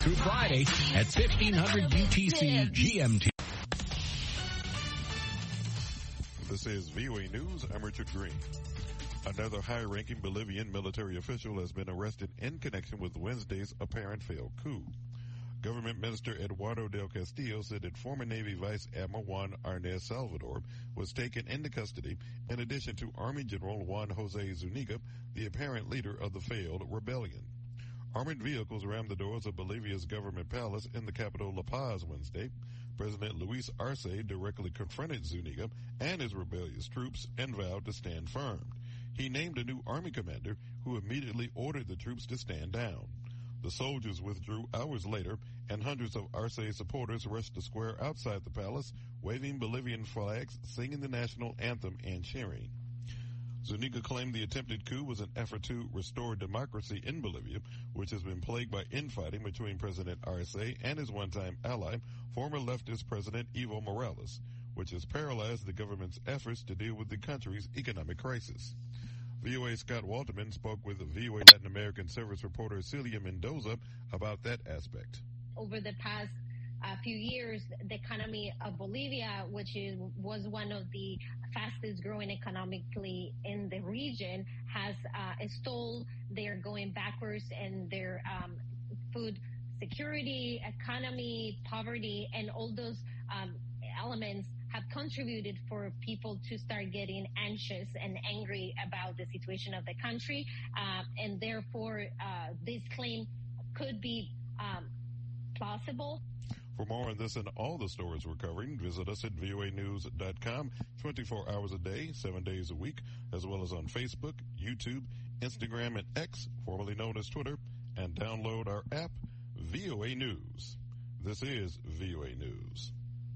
through Friday at 1500 UTC GMT. This is VOA News. I'm Richard Green. Another high-ranking Bolivian military official has been arrested in connection with Wednesday's apparent failed coup. Government Minister Eduardo del Castillo said that former Navy Vice Admiral Juan Arnez Salvador was taken into custody in addition to Army General Juan Jose Zuniga, the apparent leader of the failed rebellion. Armored vehicles rammed the doors of Bolivia's government palace in the capital La Paz Wednesday. President Luis Arce directly confronted Zuniga and his rebellious troops and vowed to stand firm. He named a new army commander who immediately ordered the troops to stand down. The soldiers withdrew hours later, and hundreds of Arce supporters rushed the square outside the palace, waving Bolivian flags, singing the national anthem, and cheering. Zuniga claimed the attempted coup was an effort to restore democracy in Bolivia, which has been plagued by infighting between President Arce and his one-time ally, former leftist President Evo Morales, which has paralyzed the government's efforts to deal with the country's economic crisis. VOA Scott Walterman spoke with VOA Latin American service reporter Celia Mendoza about that aspect. Over the past few years, the economy of Bolivia, which was one of the fastest growing economically in the region, has stalled. They're going backwards in their food security, economy, poverty, and all those elements have contributed for people to start getting anxious and angry about the situation of the country. And therefore, this claim could be plausible. For more on this and all the stories we're covering, visit us at voanews.com 24 hours a day, 7 days a week, as well as on Facebook, YouTube, Instagram, and X, formerly known as Twitter, and download our app, VOA News. This is VOA News.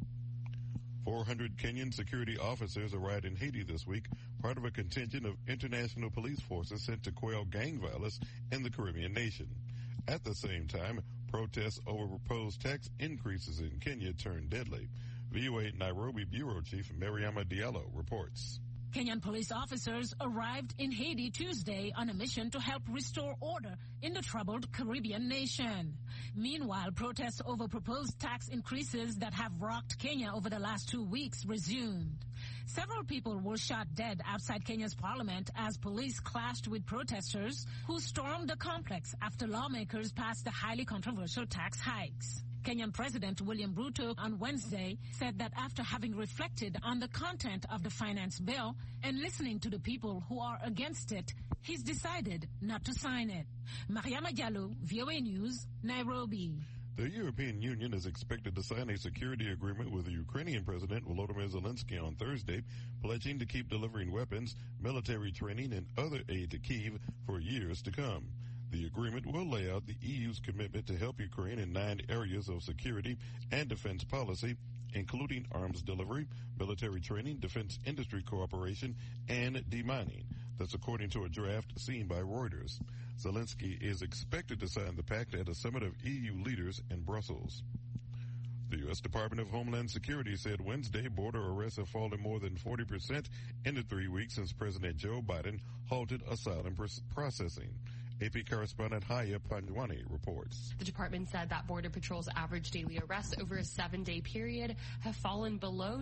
400 Kenyan security officers arrived in Haiti this week, part of a contingent of international police forces sent to quell gang violence in the Caribbean nation. At the same time, protests over proposed tax increases in Kenya turned deadly. VOA Nairobi Bureau Chief Mariama Diallo reports. Kenyan police officers arrived in Haiti Tuesday on a mission to help restore order in the troubled Caribbean nation. Meanwhile, protests over proposed tax increases that have rocked Kenya over the last 2 weeks resumed. Several people were shot dead outside Kenya's parliament as police clashed with protesters who stormed the complex after lawmakers passed the highly controversial tax hikes. Kenyan President William Ruto on Wednesday said that after having reflected on the content of the finance bill and listening to the people who are against it, he's decided not to sign it. Mariama Diallo, VOA News, Nairobi. The European Union is expected to sign a security agreement with the Ukrainian President Volodymyr Zelensky on Thursday, pledging to keep delivering weapons, military training, and other aid to Kyiv for years to come. The agreement will lay out the EU's commitment to help Ukraine in 9 areas of security and defense policy, including arms delivery, military training, defense industry cooperation, and demining. That's according to a draft seen by Reuters. Zelensky is expected to sign the pact at a summit of EU leaders in Brussels. The U.S. Department of Homeland Security said Wednesday border arrests have fallen more than 40% in the 3 weeks since President Joe Biden halted asylum processing. AP correspondent Haya Panjwani reports. The department said that Border Patrol's average daily arrests over a 7-day period have fallen below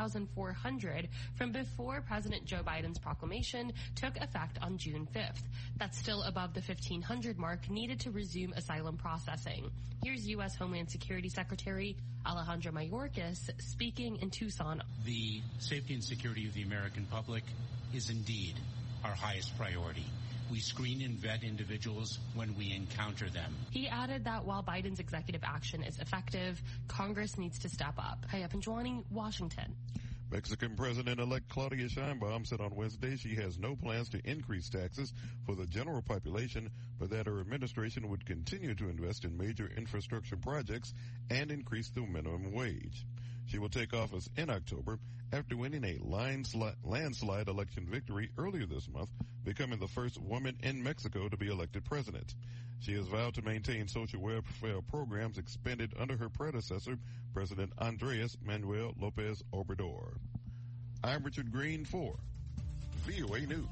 2,400 from before President Joe Biden's proclamation took effect on June 5th. That's still above the 1,500 mark needed to resume asylum processing. Here's U.S. Homeland Security Secretary Alejandro Mayorkas speaking in Tucson. The safety and security of the American public is indeed our highest priority. We screen and vet individuals when we encounter them. He added that while Biden's executive action is effective, Congress needs to step up. Haya Panjwani, Washington. Mexican President-elect Claudia Sheinbaum said on Wednesday she has no plans to increase taxes for the general population, but that her administration would continue to invest in major infrastructure projects and increase the minimum wage. She will take office in October after winning a landslide election victory earlier this month, becoming the first woman in Mexico to be elected president. She has vowed to maintain social welfare programs expended under her predecessor, President Andres Manuel Lopez Obrador. I'm Richard Green for VOA News.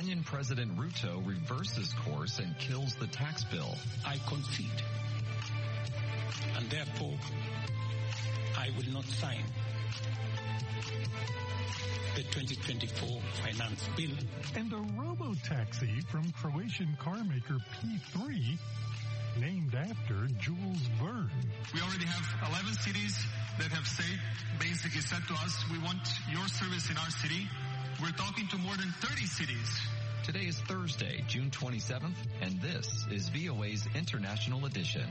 Kenyan President Ruto reverses course and kills the tax bill. I concede, and therefore I will not sign the 2024 finance bill. And a robo-taxi from Croatian carmaker P3, named after Jules Verne. We already have 11 cities that have basically said to us, we want your service in our city. We're talking to more than 30 cities. Today is Thursday, June 27th, and this is VOA's International Edition.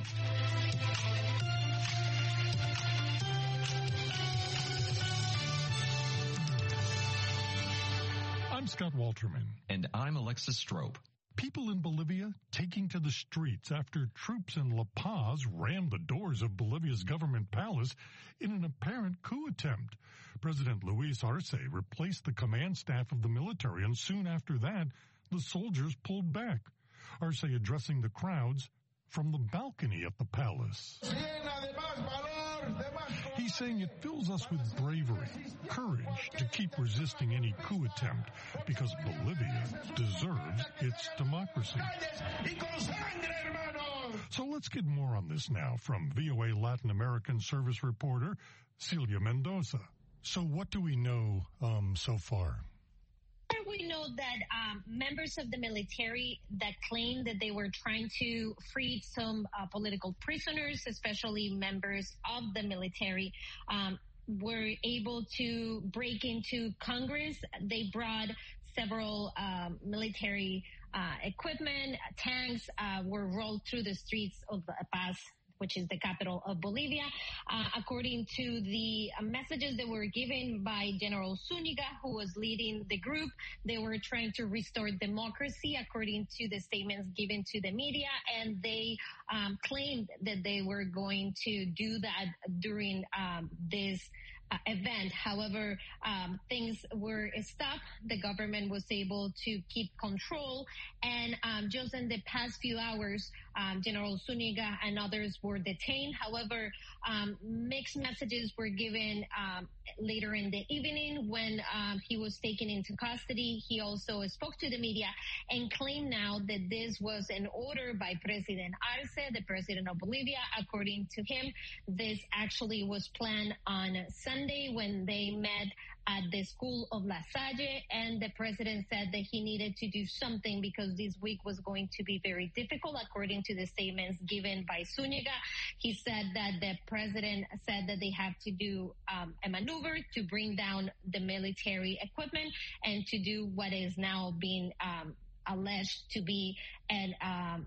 I'm Scott Walterman. And I'm Alexis Strope. People in Bolivia taking to the streets after troops in La Paz rammed the doors of Bolivia's government palace in an apparent coup attempt. President Luis Arce replaced the command staff of the military, and soon after that, the soldiers pulled back. Arce addressing the crowds from the balcony at the palace. He's saying it fills us with bravery, courage to keep resisting any coup attempt because Bolivia deserves its democracy. So let's get more on this now from VOA Latin American service reporter Celia Mendoza. So what do we know so far? We know that members of the military that claimed that they were trying to free some political prisoners, especially members of the military, were able to break into Congress. They brought several military equipment. Tanks were rolled through the streets of La Paz, which is the capital of Bolivia. According to the messages that were given by General Zuniga, who was leading the group, they were trying to restore democracy, according to the statements given to the media, and they claimed that they were going to do that during this event. However, things were stopped. The government was able to keep control, and just in the past few hours, General Zuniga and others were detained. However, mixed messages were given later in the evening when he was taken into custody. He also spoke to the media and claimed now that this was an order by President Arce, the president of Bolivia. According to him, this actually was planned on Sunday when they met at the school of La Salle, and the president said that he needed to do something because this week was going to be very difficult, according to the statements given by Zuniga. He said that the president said that they have to do a maneuver to bring down the military equipment and to do what is now being alleged to be a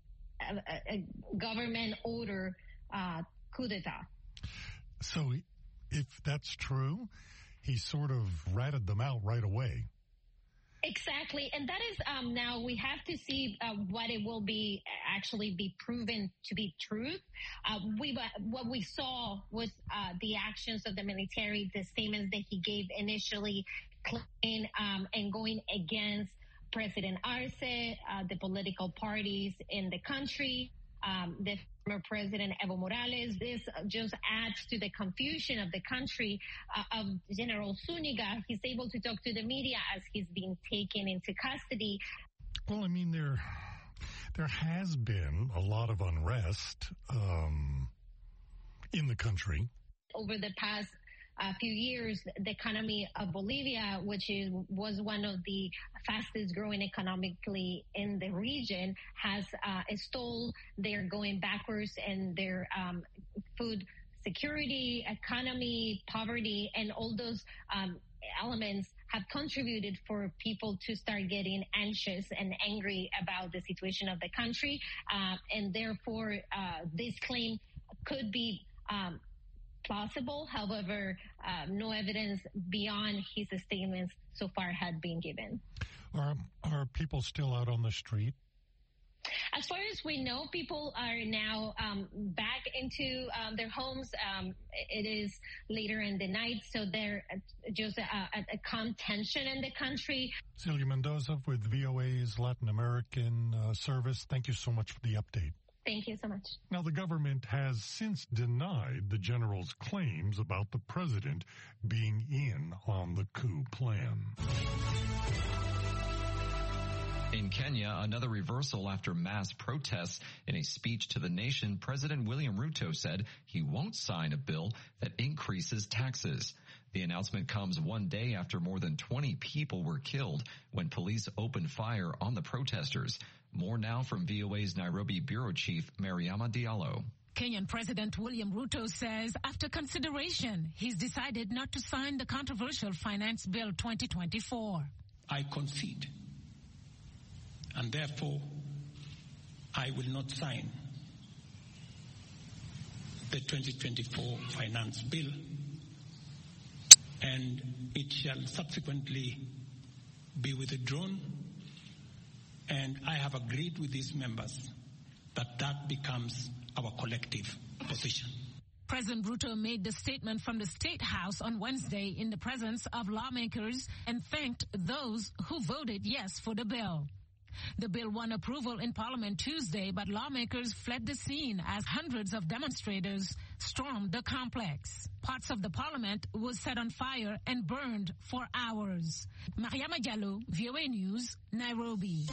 government order coup d'etat. So if that's true, he sort of ratted them out right away. Exactly. And that is now we have to see what it will be actually be proven to be truth. What we saw was the actions of the military, the statements that he gave initially, claiming and going against President Arce, the political parties in the country, the former President Evo Morales. This just adds to the confusion of the country of General Zuniga. He's able to talk to the media as he's being taken into custody. Well, I mean, there has been a lot of unrest in the country. Over the past few years, the economy of Bolivia, which was one of the fastest growing economically in the region, has stalled. They're going backwards in their food security, economy, poverty, and all those elements have contributed for people to start getting anxious and angry about the situation of the country. And therefore, this claim could be plausible. However, no evidence beyond his statements so far had been given. Are people still out on the street? As far as we know, people are now back into their homes. It is later in the night, so there's just a calm tension in the country. Celia Mendoza with VOA's Latin American service. Thank you so much for the update. Thank you so much. Now, the government has since denied the general's claims about the president being in on the coup plan. In Kenya, another reversal after mass protests. In a speech to the nation, President William Ruto said he won't sign a bill that increases taxes. The announcement comes one day after more than 20 people were killed when police opened fire on the protesters. More now from VOA's Nairobi Bureau Chief, Mariama Diallo. Kenyan President William Ruto says after consideration, he's decided not to sign the controversial Finance Bill 2024. I concede, and therefore I will not sign the 2024 Finance Bill, and it shall subsequently be withdrawn, and I have agreed with these members that becomes our collective position. President Ruto made the statement from the State House on Wednesday in the presence of lawmakers and thanked those who voted yes for the bill. The bill won approval in Parliament Tuesday, but lawmakers fled the scene as hundreds of demonstrators stormed the complex. Parts of the Parliament was set on fire and burned for hours. Mariama Diallo, VOA News, Nairobi.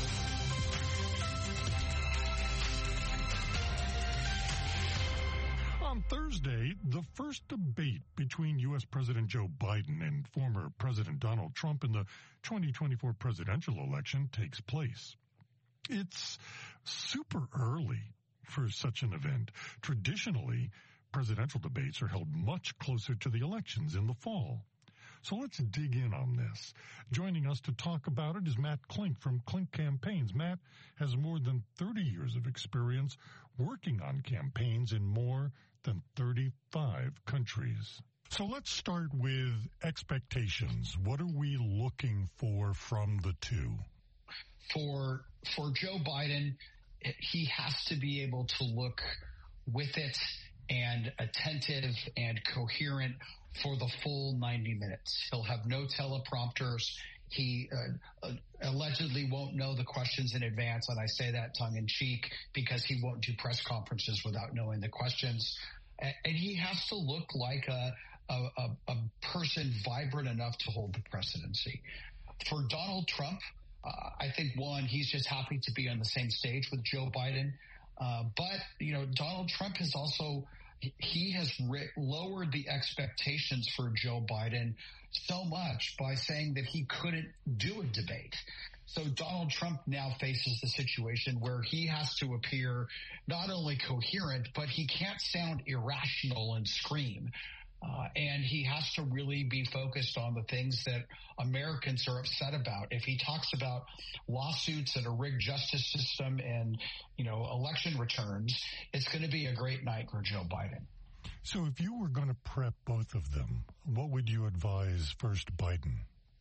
On Thursday, the first debate between U.S. President Joe Biden and former President Donald Trump in the 2024 presidential election takes place. It's super early for such an event. Traditionally, presidential debates are held much closer to the elections in the fall. So let's dig in on this. Joining us to talk about it is Matt Klink from Klink Campaigns. Matt has more than 30 years of experience working on campaigns in more than 35 countries. So let's start with expectations. What are we looking for from the two? For Joe Biden, he has to be able to look with it and attentive and coherent for the full 90 minutes. He'll have no teleprompters. He allegedly won't know the questions in advance, and I say that tongue-in-cheek because he won't do press conferences without knowing the questions. And he has to look like a person vibrant enough to hold the presidency. For Donald Trump, I think, one, he's just happy to be on the same stage with Joe Biden. But, Donald Trump has also he has lowered the expectations for Joe Biden so much by saying that he couldn't do a debate. So Donald Trump now faces the situation where he has to appear not only coherent, but he can't sound irrational and scream. And he has to really be focused on the things that Americans are upset about. If he talks about lawsuits and a rigged justice system and, election returns, it's going to be a great night for Joe Biden. So if you were going to prep both of them, what would you advise first Biden?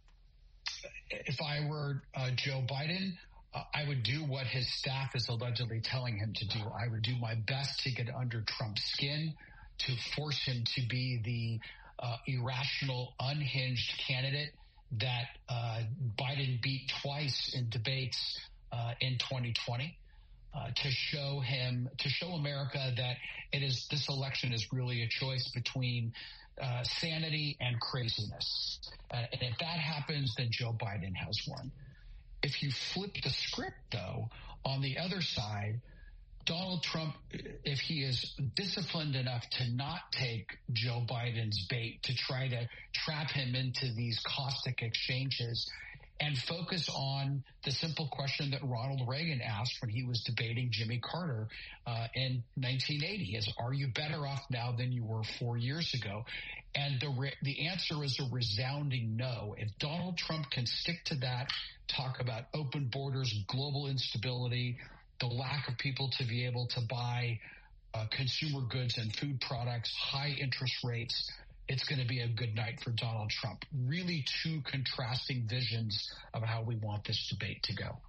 If I were Joe Biden, I would do what his staff is allegedly telling him to do. I would do my best to get under Trump's skin, to force him to be the irrational, unhinged candidate that Biden beat twice in debates in 2020. To show America that this election is really a choice between sanity and craziness. And if that happens, then Joe Biden has won. If you flip the script, though, on the other side, Donald Trump, if he is disciplined enough to not take Joe Biden's bait, to try to trap him into these caustic exchanges and focus on the simple question that Ronald Reagan asked when he was debating Jimmy Carter in 1980 is, are you better off now than you were 4 years ago? And the answer is a resounding no. If Donald Trump can stick to that, talk about open borders, global instability, the lack of people to be able to buy consumer goods and food products, high interest rates, it's going to be a good night for Donald Trump. Really two contrasting visions of how we want this debate to go.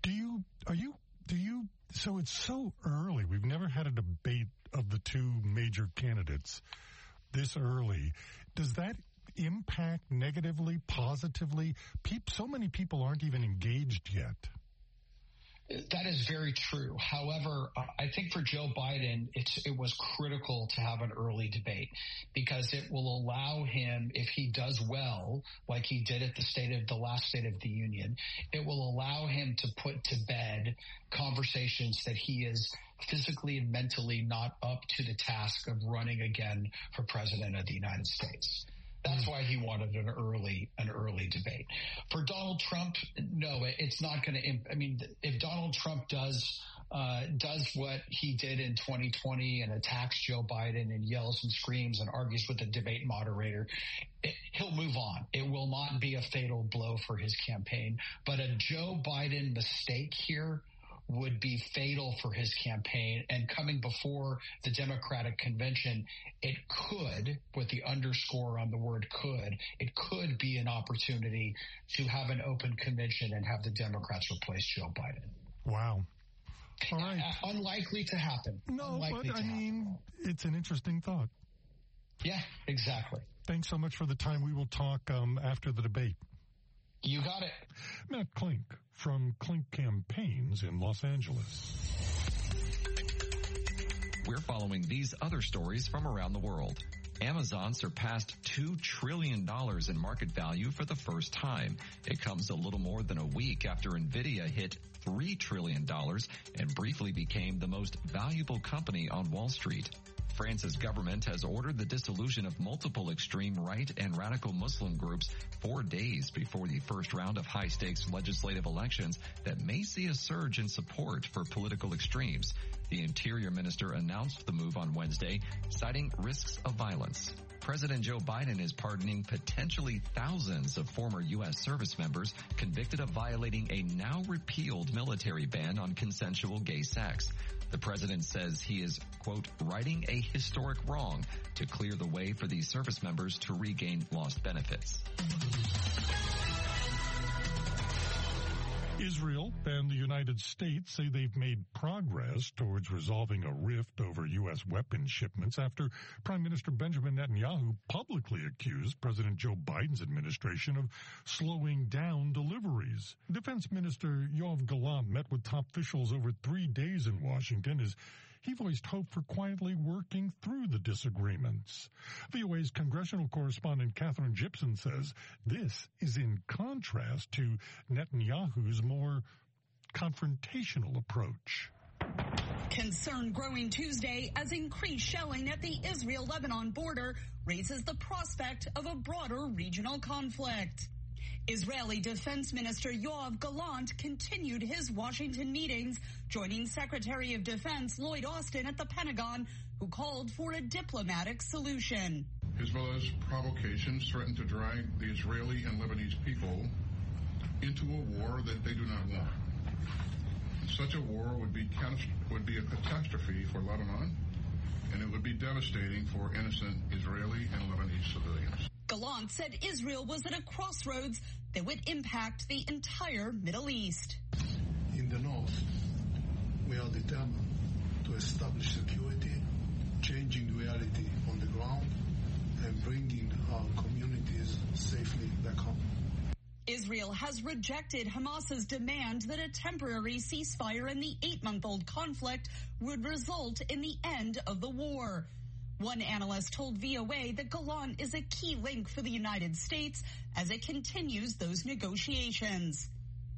So it's so early. We've never had a debate of the two major candidates this early. Does that impact negatively, positively? So many people aren't even engaged yet. That is very true. However, I think for Joe Biden, it was critical to have an early debate because it will allow him, if he does well, like he did at the last State of the Union, it will allow him to put to bed conversations that he is physically and mentally not up to the task of running again for president of the United States. That's why he wanted an early debate. For Donald Trump, no, it's not going to. I mean, if Donald Trump does what he did in 2020 and attacks Joe Biden and yells and screams and argues with the debate moderator, he'll move on. It will not be a fatal blow for his campaign. But a Joe Biden mistake here would be fatal for his campaign. And coming before the Democratic convention, it could, with the underscore on the word could, it could be an opportunity to have an open convention and have the Democrats replace Joe Biden. Wow. All right. Unlikely to happen. No, but I mean, it's an interesting thought. Yeah, exactly. Thanks so much for the time. We will talk after the debate. You got it. Matt Klink from Klink Campaigns in Los Angeles. We're following these other stories from around the world. Amazon surpassed $2 trillion in market value for the first time. It comes a little more than a week after NVIDIA hit $3 trillion and briefly became the most valuable company on Wall Street. France's government has ordered the dissolution of multiple extreme right and radical Muslim groups 4 days before the first round of high-stakes legislative elections that may see a surge in support for political extremes. The Interior Minister announced the move on Wednesday, citing risks of violence. President Joe Biden is pardoning potentially thousands of former U.S. service members convicted of violating a now-repealed military ban on consensual gay sex. The president says he is, quote, righting a historic wrong to clear the way for these service members to regain lost benefits. Israel and the United States say they've made progress towards resolving a rift over U.S. weapons shipments after Prime Minister Benjamin Netanyahu publicly accused President Joe Biden's administration of slowing down deliveries. Defense Minister Yoav Gallant met with top officials over 3 days in Washington as he voiced hope for quietly working through the disagreements. VOA's congressional correspondent Catherine Gibson says this is in contrast to Netanyahu's more confrontational approach. Concern growing Tuesday as increased shelling at the Israel-Lebanon border raises the prospect of a broader regional conflict. Israeli Defense Minister Yoav Gallant continued his Washington meetings, joining Secretary of Defense Lloyd Austin at the Pentagon, who called for a diplomatic solution. Hezbollah's provocations threaten to drag the Israeli and Lebanese people into a war that they do not want. Such a war would be a catastrophe for Lebanon, and it would be devastating for innocent Israeli and Lebanese civilians. Gallant said Israel was at a crossroads that would impact the entire Middle East. In the north, we are determined to establish security, changing reality on the ground, and bringing our communities safely back home. Israel has rejected Hamas's demand that a temporary ceasefire in the 8-month-old conflict would result in the end of the war. One analyst told VOA that Gallant is a key link for the United States as it continues those negotiations.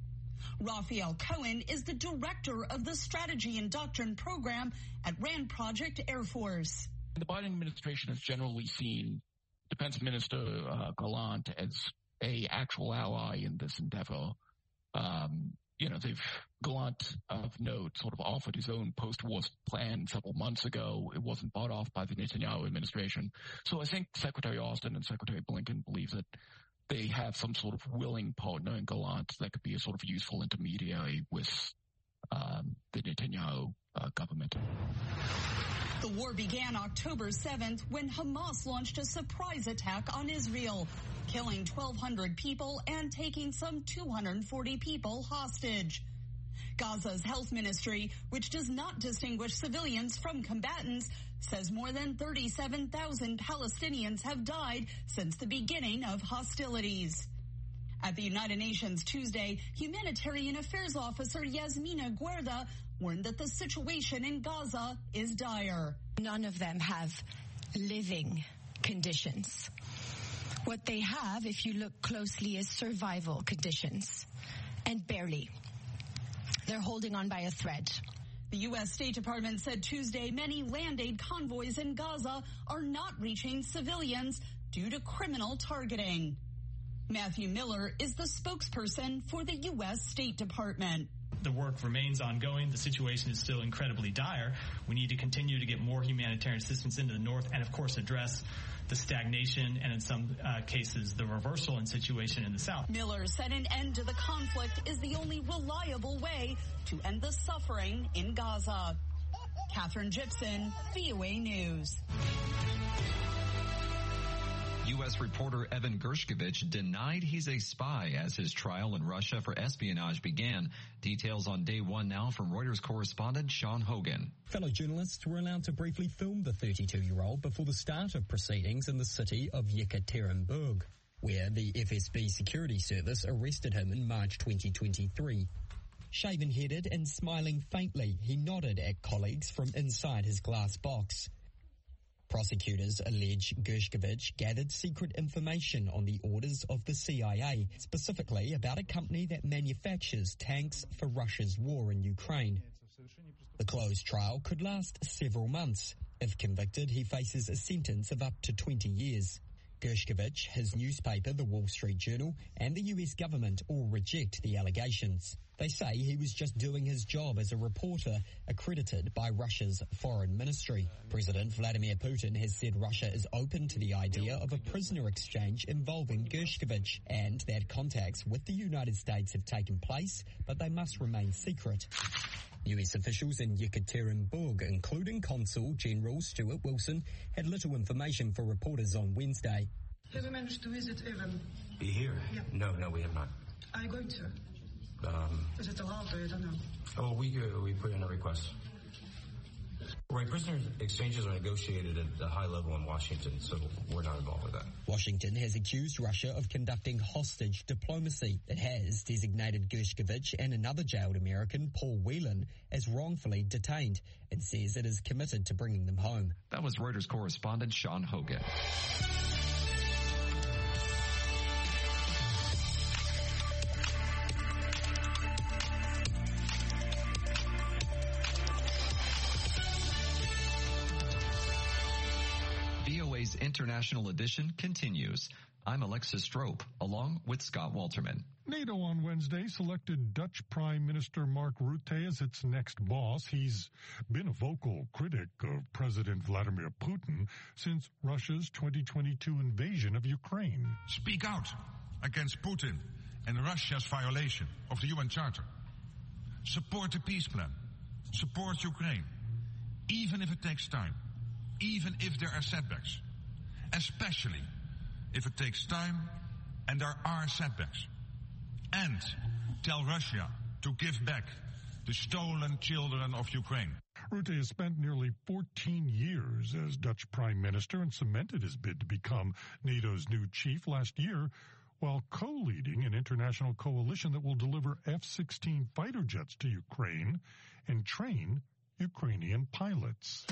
Raphael Cohen is the director of the Strategy and Doctrine program at RAND Project Air Force. The Biden administration has generally seen Defense Minister Gallant as a actual ally in this endeavor. Gallant, of note, sort of offered his own post-war plan several months ago. It wasn't bought off by the Netanyahu administration. So I think Secretary Austin and Secretary Blinken believe that they have some sort of willing partner in Gallant that could be a sort of useful intermediary with the Netanyahu government. The war began October 7th when Hamas launched a surprise attack on Israel, killing 1,200 people and taking some 240 people hostage. Gaza's health ministry, which does not distinguish civilians from combatants, says more than 37,000 Palestinians have died since the beginning of hostilities. At the United Nations Tuesday, Humanitarian Affairs Officer Yasmina Guerda warned that the situation in Gaza is dire. None of them have living conditions. What they have, if you look closely, is survival conditions. And barely. They're holding on by a thread. The U.S. State Department said Tuesday many land aid convoys in Gaza are not reaching civilians due to criminal targeting. Matthew Miller is the spokesperson for the U.S. State Department. The work remains ongoing. The situation is still incredibly dire. We need to continue to get more humanitarian assistance into the north and, of course, address the stagnation and, in some cases, the reversal in situation in the south. Miller said an end to the conflict is the only reliable way to end the suffering in Gaza. Catherine Gibson, VOA News. U.S. reporter Evan Gershkovich denied he's a spy as his trial in Russia for espionage began. Details on day one now from Reuters correspondent Sean Hogan. Fellow journalists were allowed to briefly film the 32-year-old before the start of proceedings in the city of Yekaterinburg, where the FSB security service arrested him in March 2023. Shaven-headed and smiling faintly, he nodded at colleagues from inside his glass box. Prosecutors allege Gershkovich gathered secret information on the orders of the CIA, specifically about a company that manufactures tanks for Russia's war in Ukraine. The closed trial could last several months. If convicted, he faces a sentence of up to 20 years. Gershkovich, his newspaper, The Wall Street Journal, and the U.S. government all reject the allegations. They say he was just doing his job as a reporter accredited by Russia's foreign ministry. President Vladimir Putin has said Russia is open to the idea of a prisoner exchange involving Gershkovich and that contacts with the United States have taken place, but they must remain secret. U.S. officials in Yekaterinburg, including Consul General Stuart Wilson, had little information for reporters on Wednesday. Have you managed to visit Evan? Be here? Yeah. No, we have not. Are you going to? Is it allowed? I don't know. Oh, we put in a request. Right, prisoner exchanges are negotiated at the high level in Washington, so we're not involved with that. Washington has accused Russia of conducting hostage diplomacy. It has designated Gershkovich and another jailed American, Paul Whelan, as wrongfully detained and says it is committed to bringing them home. That was Reuters correspondent Sean Hogan. VOA's International Edition continues. I'm Alexis Strope, along with Scott Walterman. NATO on Wednesday selected Dutch Prime Minister Mark Rutte as its next boss. He's been a vocal critic of President Vladimir Putin since Russia's 2022 invasion of Ukraine. Speak out against Putin and Russia's violation of the UN Charter. Support the peace plan. Support Ukraine, even if it takes time, even if there are setbacks, especially if it takes time and there are setbacks. And tell Russia to give back the stolen children of Ukraine. Rutte has spent nearly 14 years as Dutch Prime Minister and cemented his bid to become NATO's new chief last year, while co-leading an international coalition that will deliver F-16 fighter jets to Ukraine and train Ukrainian pilots.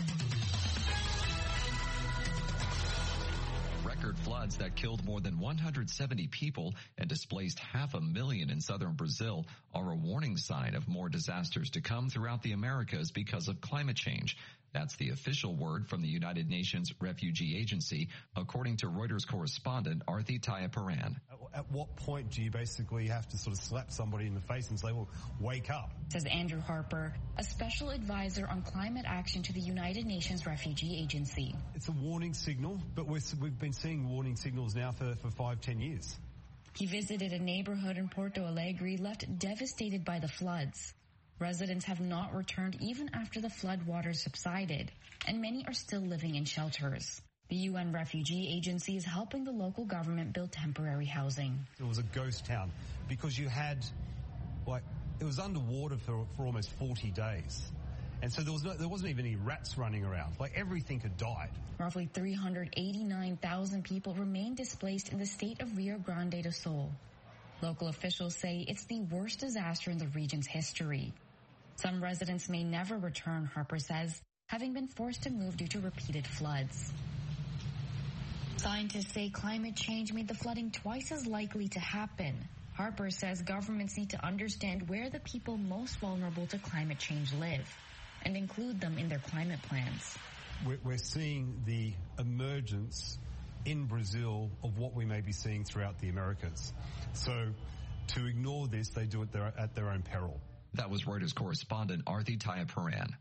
Record floods that killed more than 170 people and displaced 500,000 in southern Brazil are a warning sign of more disasters to come throughout the Americas because of climate change. That's the official word from the United Nations Refugee Agency, according to Reuters correspondent Arthi Tayaparan. At what point do you basically have to sort of slap somebody in the face and say, well, wake up? Says Andrew Harper, a special advisor on climate action to the United Nations Refugee Agency. It's a warning signal, but we've been seeing warning signals now for 5-10 years. He visited a neighborhood in Porto Alegre left devastated by the floods. Residents have not returned even after the floodwaters subsided, and many are still living in shelters. The UN Refugee Agency is helping the local government build temporary housing. It was a ghost town because you had, it was underwater for almost 40 days. And so there wasn't even any rats running around. Everything had died. Roughly 389,000 people remain displaced in the state of Rio Grande do Sul. Local officials say it's the worst disaster in the region's history. Some residents may never return, Harper says, having been forced to move due to repeated floods. Scientists say climate change made the flooding twice as likely to happen. Harper says governments need to understand where the people most vulnerable to climate change live and include them in their climate plans. We're seeing the emergence in Brazil of what we may be seeing throughout the Americas. So to ignore this, they do it at their own peril. That was Reuters correspondent Arthi Tayaparan.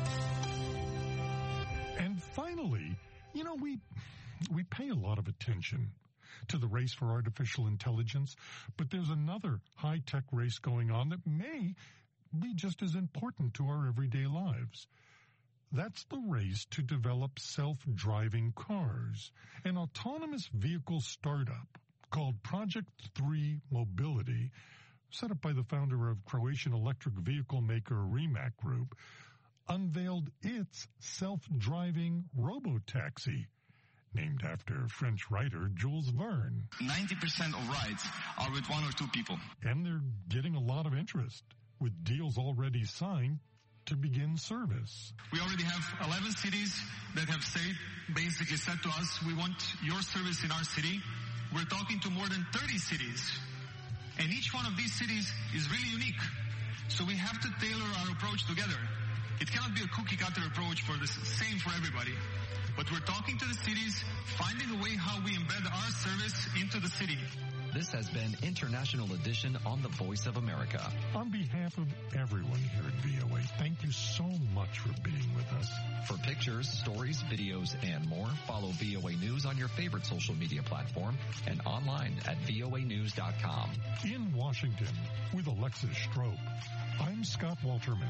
And finally, we pay a lot of attention to the race for artificial intelligence, but there's another high-tech race going on that may be just as important to our everyday lives. That's the race to develop self-driving cars. An autonomous vehicle startup called Project 3 Mobility, set up by the founder of Croatian electric vehicle maker Rimac Group, unveiled its self-driving robotaxi, named after French writer Jules Verne. 90% of rides are with one or two people. And they're getting a lot of interest, with deals already signed to begin service. We already have 11 cities that have basically said to us, we want your service in our city. We're talking to more than 30 cities. And each one of these cities is really unique. So we have to tailor our approach together. It cannot be a cookie-cutter approach for the same for everybody. But we're talking to the cities, finding a way how we embed our service into the city. This has been International Edition on the Voice of America. On behalf of everyone here at VOA, thank you so much for being with us. For pictures, stories, videos, and more, follow VOA News on your favorite social media platform and online at voanews.com. In Washington, with Alexis Strope, I'm Scott Walterman.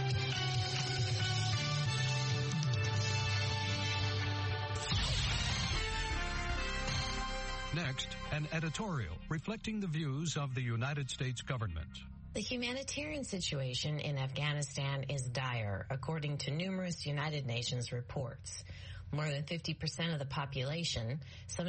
Next, an editorial reflecting the views of the United States government. The humanitarian situation in Afghanistan is dire, according to numerous United Nations reports. More than 50% of the population, some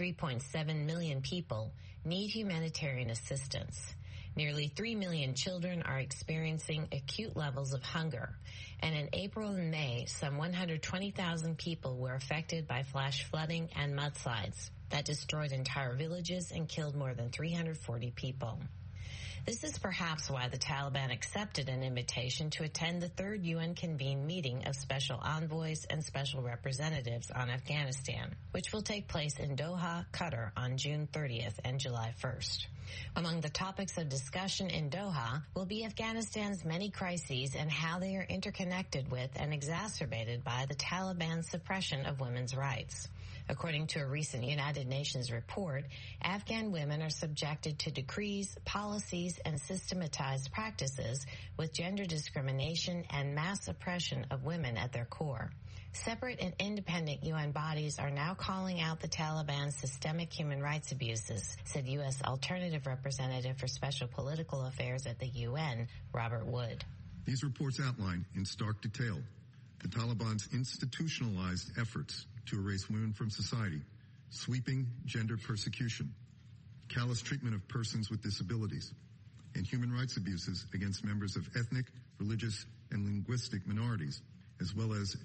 23.7 million people, need humanitarian assistance. Nearly 3 million children are experiencing acute levels of hunger, and in April and May, some 120,000 people were affected by flash flooding and mudslides that destroyed entire villages and killed more than 340 people. This is perhaps why the Taliban accepted an invitation to attend the third UN-convened meeting of special envoys and special representatives on Afghanistan, which will take place in Doha, Qatar on June 30th and July 1st. Among the topics of discussion in Doha will be Afghanistan's many crises and how they are interconnected with and exacerbated by the Taliban's suppression of women's rights. According to a recent United Nations report, Afghan women are subjected to decrees, policies, and systematized practices with gender discrimination and mass oppression of women at their core. Separate and independent UN bodies are now calling out the Taliban's systemic human rights abuses, said U.S. Alternative Representative for Special Political Affairs at the UN, Robert Wood. These reports outline in stark detail the Taliban's institutionalized efforts to erase women from society, sweeping gender persecution, callous treatment of persons with disabilities, and human rights abuses against members of ethnic, religious, and linguistic minorities, as well as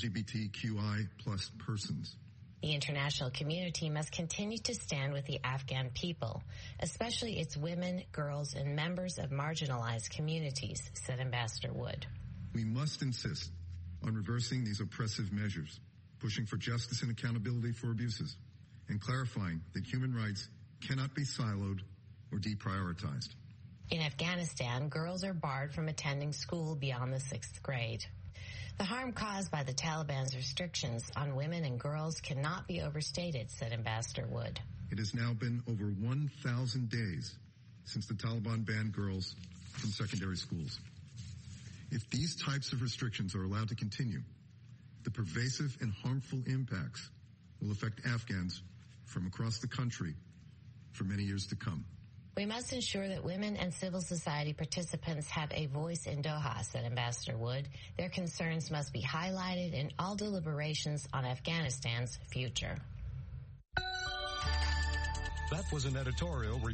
LGBTQI+ persons. The international community must continue to stand with the Afghan people, especially its women, girls, and members of marginalized communities, said Ambassador Wood. We must insist on reversing these oppressive measures, pushing for justice and accountability for abuses, and clarifying that human rights cannot be siloed or deprioritized. In Afghanistan, girls are barred from attending school beyond the 6th grade. The harm caused by the Taliban's restrictions on women and girls cannot be overstated, said Ambassador Wood. It has now been over 1,000 days since the Taliban banned girls from secondary schools. If these types of restrictions are allowed to continue, the pervasive and harmful impacts will affect Afghans from across the country for many years to come. We must ensure that women and civil society participants have a voice in Doha, said Ambassador Wood. Their concerns must be highlighted in all deliberations on Afghanistan's future. That was an editorial